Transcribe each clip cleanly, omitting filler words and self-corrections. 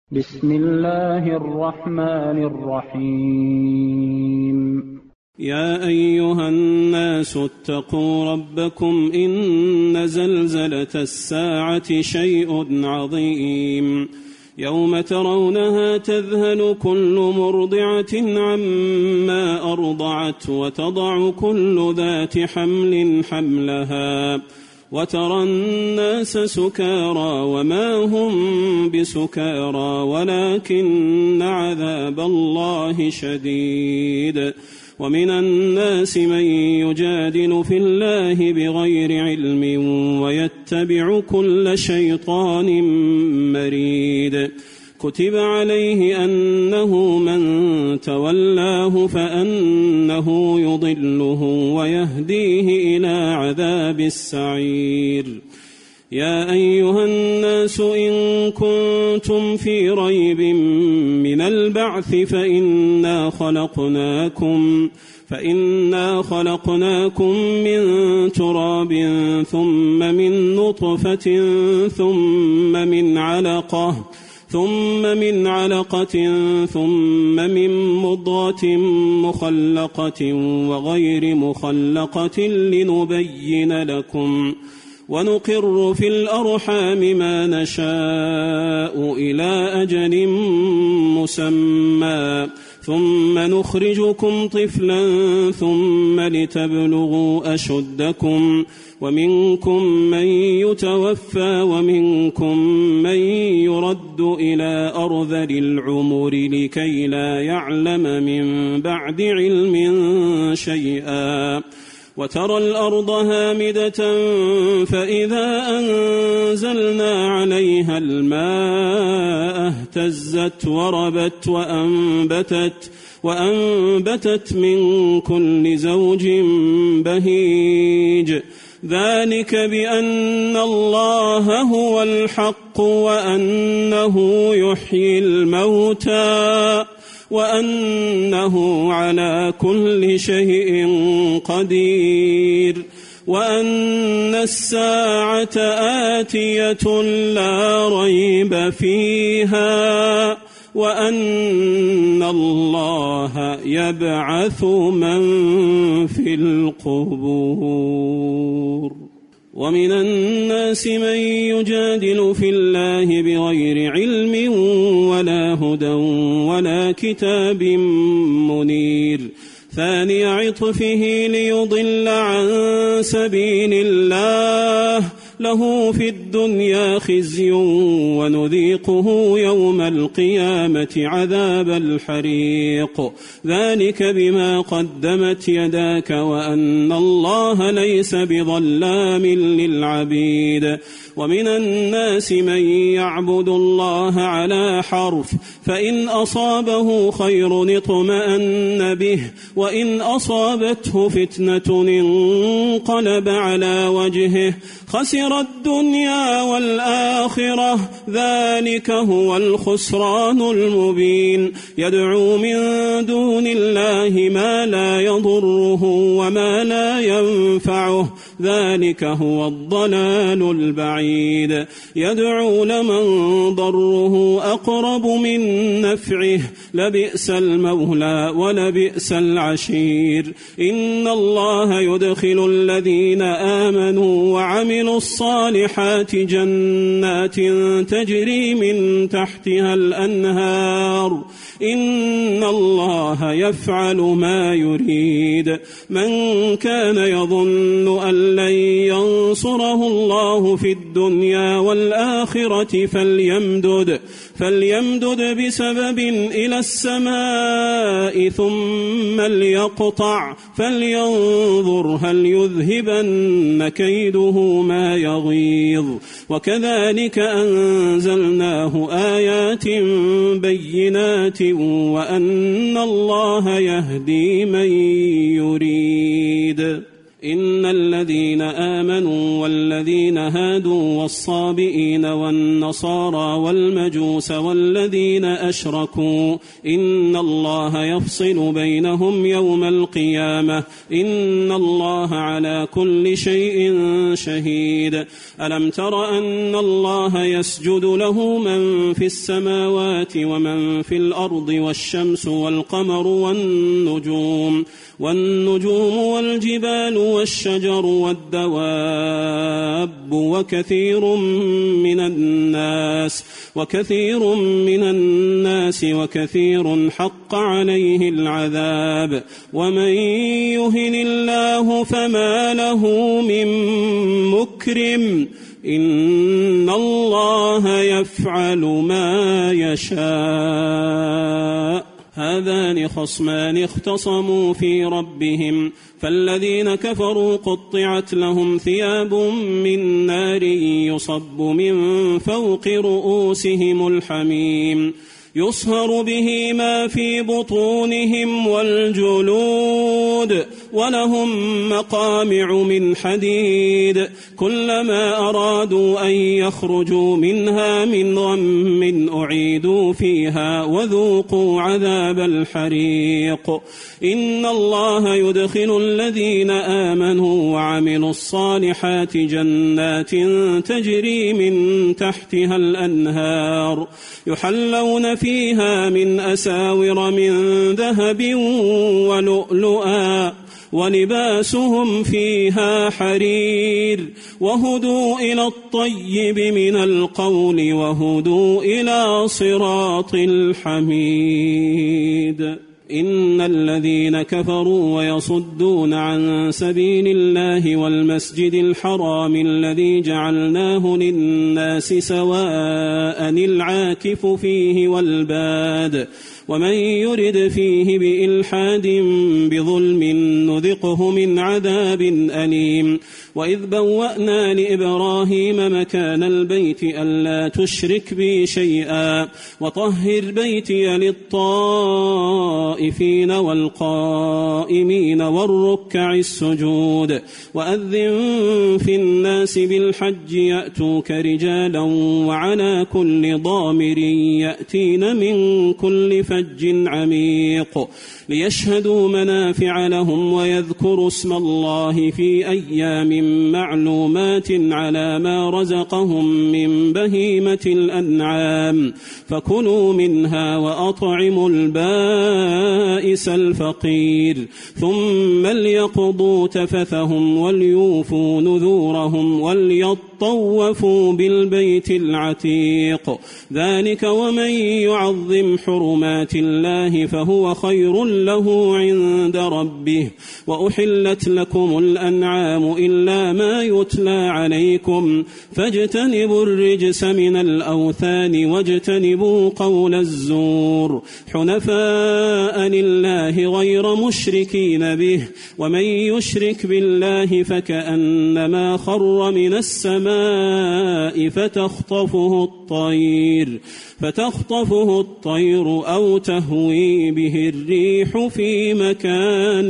بسم الله الرحمن الرحيم. يا أيها الناس اتقوا ربكم إن زلزلة الساعة شيء عظيم يوم ترونها تذهل كل مرضعة عما أرضعت وتضع كل ذات حمل حملها وترى الناس سكارى وما هم بسكارى ولكن عذاب الله شديد. ومن الناس من يجادل في الله بغير علم ويتبع كل شيطان مريد. كتب عليه أنه من تولاه فأنه يضله ويهديه إلى عذاب السعير. يا أيها الناس إن كنتم في ريب من البعث فإنا خلقناكم من تراب ثم من نطفة ثم من علقة ثم من مضغة مخلقة وغير مخلقة لنبين لكم ونقر في الأرحام ما نشاء إلى أجل مسمى ثم نخرجكم طفلا ثم لتبلغوا أشدكم ومنكم من يتوفى ومنكم من يرد إلى أرذل العمر لكي لا يعلم من بعد علم شيئا. وترى الأرض هامدة فإذا أنزلنا عليها الماء اهتزت وربت وأنبتت من كل زوج بهيج. ذلك بأن الله هو الحق وأنه يحيي الموتى وأنه على كل شيء قدير وأن الساعة آتية لا ريب فيها وأن الله يبعث من في القبور. ومن الناس من يجادل في الله بغير علم ولا هدى ولا كتاب منير. ثاني عطفه ليضل عن سبيل الله له في الدنيا خزي ونذيقه يوم القيامة عذاب الحريق. ذلك بما قدمت يداك وأن الله ليس بظلام للعبيد. ومن الناس من يعبد الله على حرف فإن أصابه خير اطمأن به وإن أصابته فتنة انقلب على وجهه خسر الدنيا والآخرة ذلك هو الخسران المبين. يدعو من دون الله ما لا يضره وما لا ينفعه ذلك هو الضلال البعيد. يدعو لمن ضره أقرب من نفعه لبئس المولى ولبئس العشير. إن الله يدخل الذين آمنوا وعملوا الصالحات جنات تجري من تحتها الأنهار إن الله يفعل ما يريد. من كان يظن أن لن ينصره الله في الدنيا والآخرة فليمدد بسبب إلى السماء ثم ليقطع فلينظر هل يذهبن كيده ما يغيظ. وكذلك أنزلناه آيات بينات وأن الله يهدي من يريد. إن الذين آمنوا والذين هادوا والصابئين والنصارى والمجوس والذين أشركوا إن الله يفصل بينهم يوم القيامة إن الله على كل شيء شهيد. ألم تر أن الله يسجد له من في السماوات ومن في الأرض والشمس والقمر والنجوم والجبال والشجر والدواب وكثير من الناس وكثير حق عليه العذاب ومن يهن الله فما له من مكرم إن الله يفعل ما يشاء. هذان خصمان اختصموا في ربهم فالذين كفروا قطعت لهم ثياب من نار يصب من فوق رؤوسهم الحميم يصهر به ما في بطونهم والجلود ولهم مقامع من حديد كلما أرادوا أن يخرجوا منها من غم أعيدوا فيها وذوقوا عذاب الحريق. إن الله يدخل الذين آمنوا وعملوا الصالحات جنات تجري من تحتها الأنهار يحلون فيها من أساور من ذهب ولؤلؤا ولباسهم فيها حرير وهدوا إلى الطيب من القول وهدوا إلى صراط الحميد. إن الذين كفروا ويصدون عن سبيل الله والمسجد الحرام الذي جعلناه للناس سواء العاكف فيه والباد ومن يرد فيه بإلحاد بظلم نذقه من عذاب أليم. وإذ بوأنا لإبراهيم مكان البيت ألا تشرك بي شيئا وطهر بيتي للطائفين والقائمين والركع السجود وأذن في الناس بالحج يأتوك رجالا وعلى كل ضامر يأتين من كل فج عميق ليشهدوا منافع لهم ويذكروا اسم الله في أيام معلومات على ما رزقهم من بهيمة الأنعام فكلوا منها وأطعموا البائس الفقير ثم ليقضوا تفثهم وليوفوا نذورهم وليطوفوا بالبيت العتيق ذلك ومن يعظم حرمات الله فهو خير له عند ربه. وأحلت لكم الأنعام إلا ما يتلى عليكم فاجتنبوا الرجس من الأوثان واجتنبوا قول الزور حنفاء لله غير مشركين به ومن يشرك بالله فكأنما خر من السماء فتخطفه الطير أو تهوي به الريح في مكان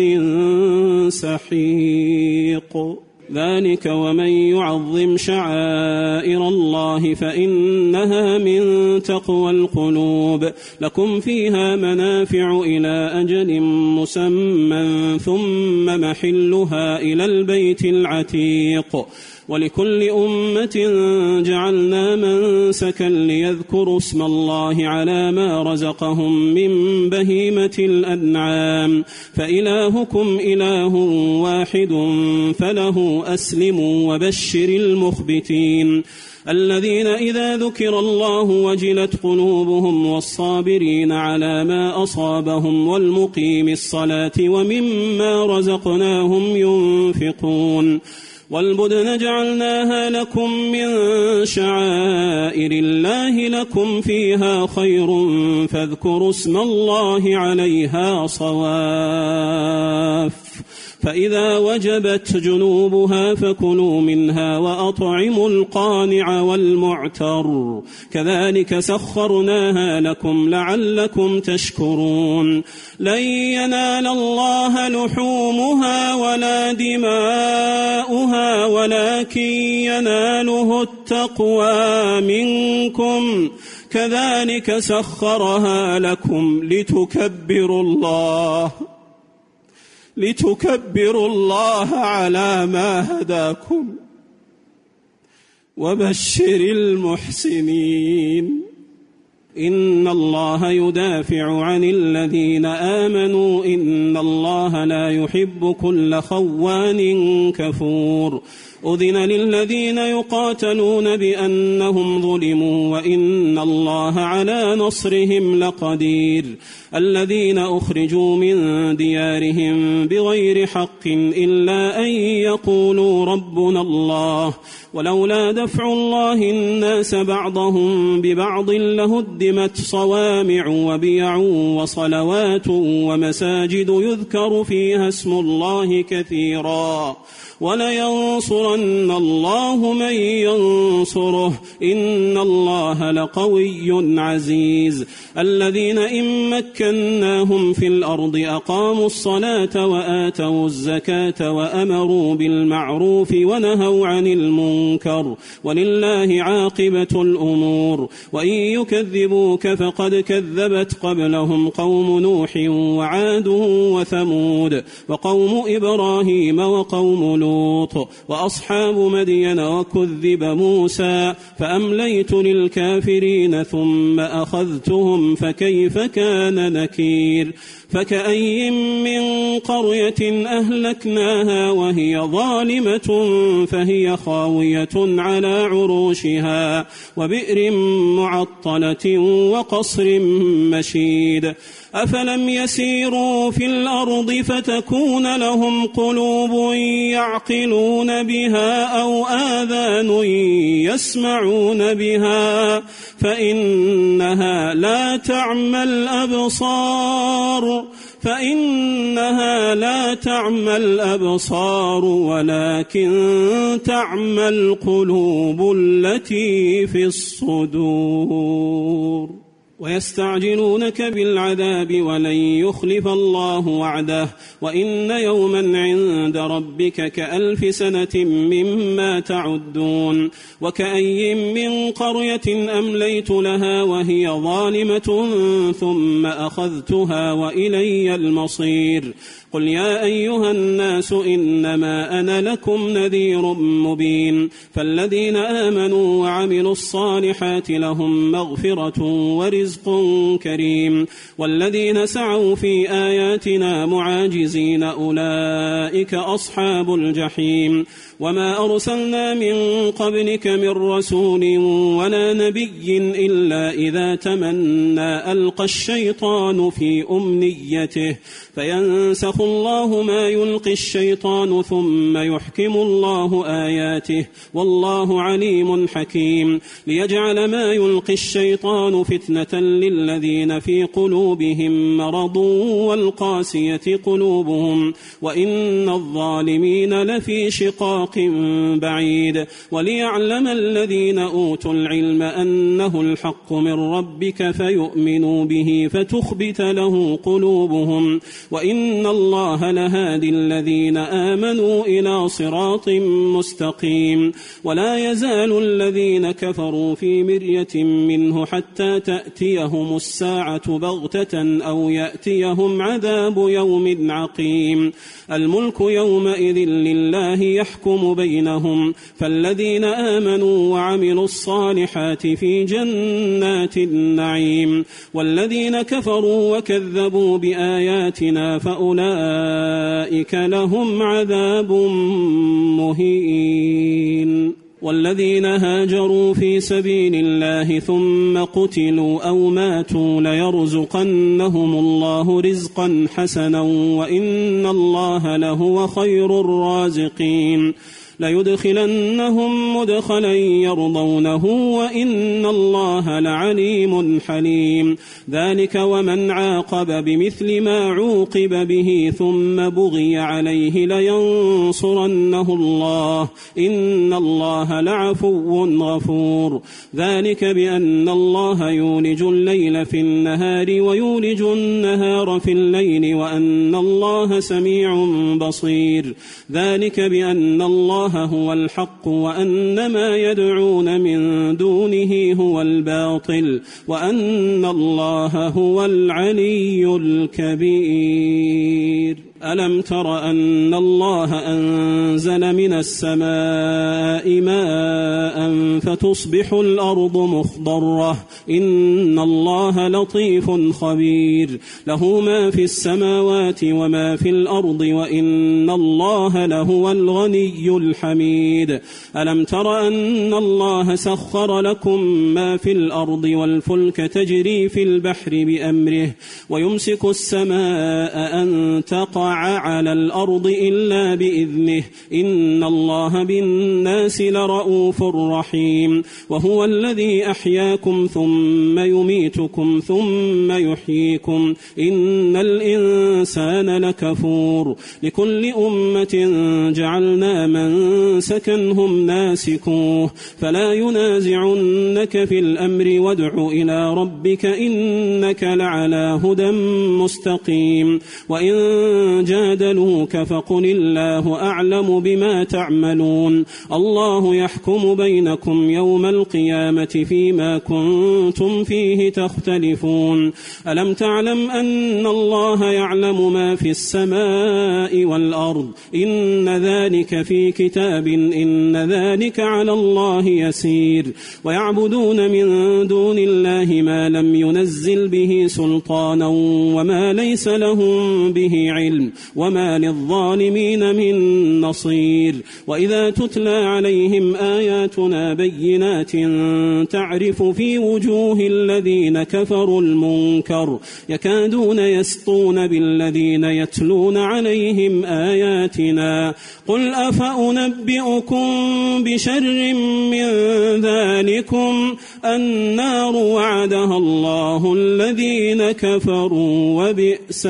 سحيق. ذلك ومن يعظم شعائر الله فإنها من تقوى القلوب. لكم فيها منافع إلى أجل مسمى ثم محلها إلى البيت العتيق. ولكل أمة جعلنا منسكا ليذكروا اسم الله على ما رزقهم من بهيمة الأنعام فإلهكم إله واحد فله أسلموا وبشر المخبتين الذين إذا ذكر الله وجلت قلوبهم والصابرين على ما أصابهم والمقيم الصلاة ومما رزقناهم ينفقون. والبدن جعلناها لكم من شعائر الله لكم فيها خير فاذكروا اسم الله عليها صواف فإذا وجبت جنوبها فكلوا منها وأطعموا القانع والمعتر كذلك سخرناها لكم لعلكم تشكرون لن ينال الله لحومها ولا دماؤها ولكن يناله التقوى منكم كذلك سخرها لكم لتكبروا الله على ما هداكم وبشر المحسنين إن الله يدافع عن الذين آمنوا إن الله لا يحب كل خوان كفور أذن للذين يقاتلون بأنهم ظلموا وإن الله على نصرهم لقدير الذين أخرجوا من ديارهم بغير حق إلا أن يقولوا ربنا الله ولولا دفع الله الناس بعضهم ببعض لهدمت صوامع وبيع وصلوات ومساجد يذكر فيها اسم الله كثيرا ولينصرن الله من ينصره إن الله لقوي عزيز الذين إن مكناهم في الأرض أقاموا الصلاة وآتوا الزكاة وأمروا بالمعروف ونهوا عن المنكر ولله عاقبة الأمور وإن يكذبوك فقد كذبت قبلهم قوم نوح وعاد وثمود وقوم إبراهيم وقوم لوط وأصحاب مدين وكذب موسى فأمليت للكافرين ثم أخذتهم فكيف كان نكير فكأي من قرية أهلكناها وهي ظالمة فهي خاوية على عروشها وبئر معطلة وقصر مشيد أفلم يسيروا في الأرض فتكون لهم قلوب يعقلون بها أو آذان يسمعون بها فإنها لا تعمى الأبصار ولكن تعمى القلوب التي في الصدور ويستعجلونك بالعذاب ولن يخلف الله وعده وإن يوما عند ربك كألف سنة مما تعدون وكأي من قرية أمليت لها وهي ظالمة ثم أخذتها وإلي المصير قل يا أيها الناس إنما أنا لكم نذير مبين فالذين آمنوا وعملوا الصالحات لهم مغفرة ورزق كريم والذين سعوا في آياتنا معاجزين أولئك أصحاب الجحيم وما أرسلنا من قبلك من رسول ولا نبي إلا إذا تمنى ألقى الشيطان في أمنيته فينسخ الله ما يلقي الشيطان ثم يحكم الله آياته والله عليم حكيم ليجعل ما يلقي الشيطان فتنة للذين في قلوبهم مرض والقاسية قلوبهم وإن الظالمين لفي شقاق بعيد وليعلم الذين أوتوا العلم أنه الحق من ربك فيؤمنوا به فتخبت له قلوبهم وإن الله لهادي الذين آمنوا إلى صراط مستقيم ولا يزال الذين كفروا في مرية منه حتى تأتيهم الساعة بغتة أو يأتيهم عذاب يوم عقيم الملك يومئذ لله يحكم بينهم فالذين آمنوا وعملوا الصالحات في جنات النعيم والذين كفروا وكذبوا بآياتنا فأولئك لهم عذاب مهين والذين هاجروا في سبيل الله ثم قتلوا أو ماتوا ليرزقنهم الله رزقا حسنا وإن الله لهو خير الرازقين ليدخلنهم مدخلا يرضونه وإن الله لعليم حليم. ذلك ومن عاقب بمثل ما عوقب به ثم بغي عليه لينصرنه الله إن الله لعفو غفور. ذلك بأن الله يولج الليل في النهار ويولج النهار في الليل وأن الله سميع بصير. ذلك بأن الله هو الحق وأن ما يدعون من دونه هو الباطل وأن الله هو العلي الكبير. ألم تر أن الله أنزل من السماء ماء فتصبح الأرض مخضرة إن الله لطيف خبير. له ما في السماوات وما في الأرض وإن الله لهو الغني الحميد. ألم تر أن الله سخر لكم ما في الأرض والفلك تجري في البحر بأمره ويمسك السماء أن تقع على الأرض إلا بإذنه إن الله بالناس لرؤوف رحيم. وهو الذي أحياكم ثم يميتكم ثم يحييكم إن الإنسان لكفور. لكل أمة جعلنا منسكا هم ناسكوه فلا ينازعنك في الأمر وادع إلى ربك إنك لعلى هدى مستقيم. وإن جادلوك فقل الله أعلم بما تعملون الله يحكم بينكم يوم القيامة فيما كنتم فيه تختلفون. ألم تعلم أن الله يعلم ما في السماء والأرض إن ذلك في كتاب إن ذلك على الله يسير. ويعبدون من دون الله ما لم ينزل به سلطانا وما ليس لهم به علم وما للظالمين من نصير. وإذا تتلى عليهم آياتنا بينات تعرف في وجوه الذين كفروا المنكر يكادون يسطون بالذين يتلون عليهم آياتنا قل أفأنبئكم بشر من ذلكم النار وعدها الله الذين كفروا وبئس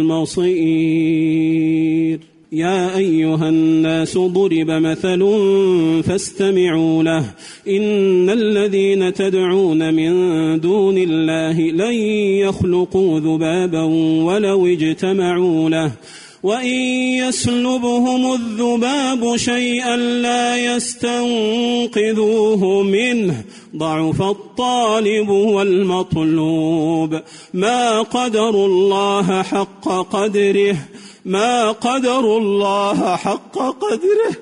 المصير. يا أيها الناس ضرب مثل فاستمعوا له إن الذين تدعون من دون الله لن يخلقوا ذبابا ولو اجتمعوا له وإن يسلبهم الذباب شيئا لا يستنقذوه منه ضعف الطالب والمطلوب. ما قدروا الله حق قدره ما قدروا الله حق قدره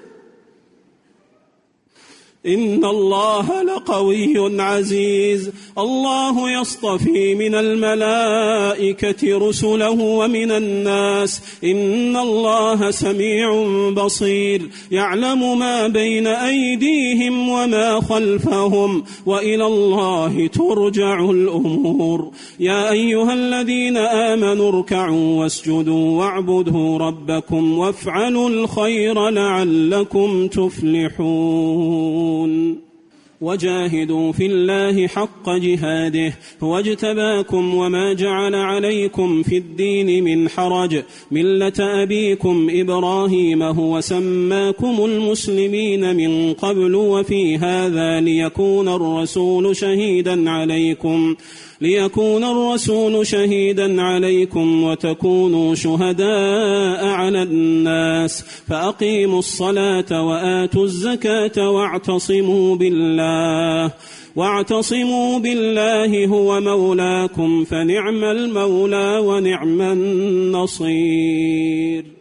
إن الله لقوي عزيز. الله يصطفي من الملائكة رسله ومن الناس إن الله سميع بصير. يعلم ما بين أيديهم وما خلفهم وإلى الله ترجع الأمور. يا أيها الذين آمنوا اركعوا واسجدوا واعبدوا ربكم وافعلوا الخير لعلكم تفلحون. وجاهدوا في الله حق جهاده هو اجتباكم وما جعل عليكم في الدين من حرج ملة أبيكم إبراهيم هو سماكم المسلمين من قبل وفي هذا ليكون الرسول شهيدا عليكم وتكونوا شهداء على الناس فأقيموا الصلاة وآتوا الزكاة واعتصموا بالله هو مولاكم فنعم المولى ونعم النصير.